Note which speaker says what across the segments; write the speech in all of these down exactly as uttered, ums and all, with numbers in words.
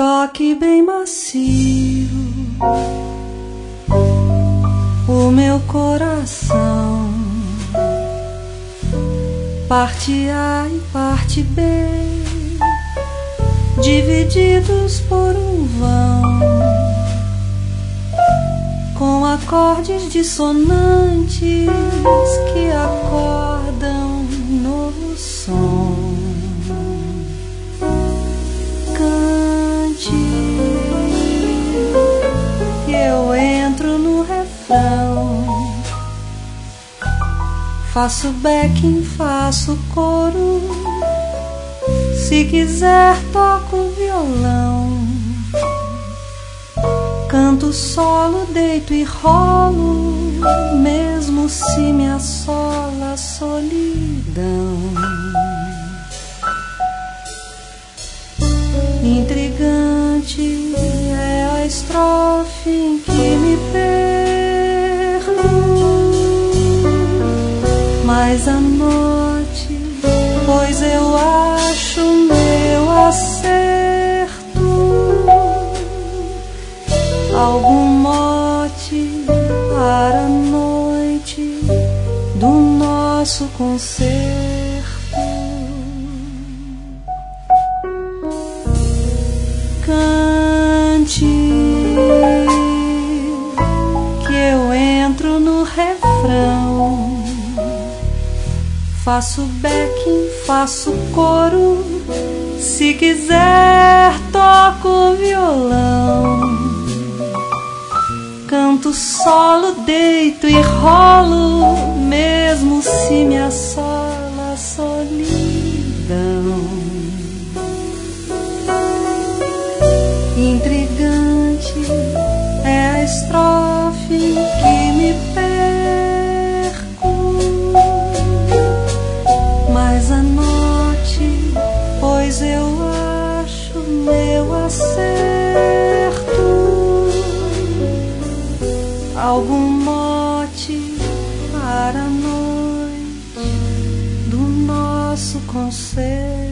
Speaker 1: toque bem macio o meu coração, parte A e parte B, divididos por um vão, com acordes dissonantes que acordam um novo som. Cante, que eu entro no refrão, faço backing, faço coro, se quiser toco violão, canto solo, deito e rolo, mesmo se me assola a solidão. Intrigante é a estrofe em que me perco, mas anote, pois eu acho meu acerto algum mote para a noite do nosso concerto. Cante, que eu entro no refrão, faço backing, faço coro, se quiser toco violão, canto solo, deito e rolo, mesmo se me assola a solidão. Intrigante é a estrofe em que me perco, mas anote, pois eu acho meu acerto algum mote para a noite do nosso concerto.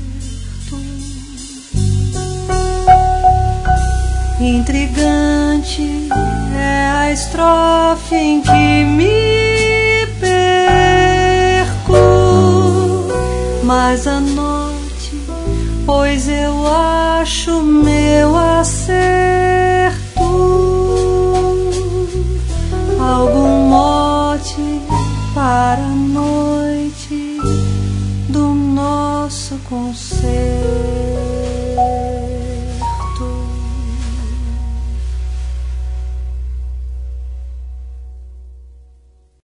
Speaker 1: Intrigante é a estrofe em que me perco, mas anote, pois eu acho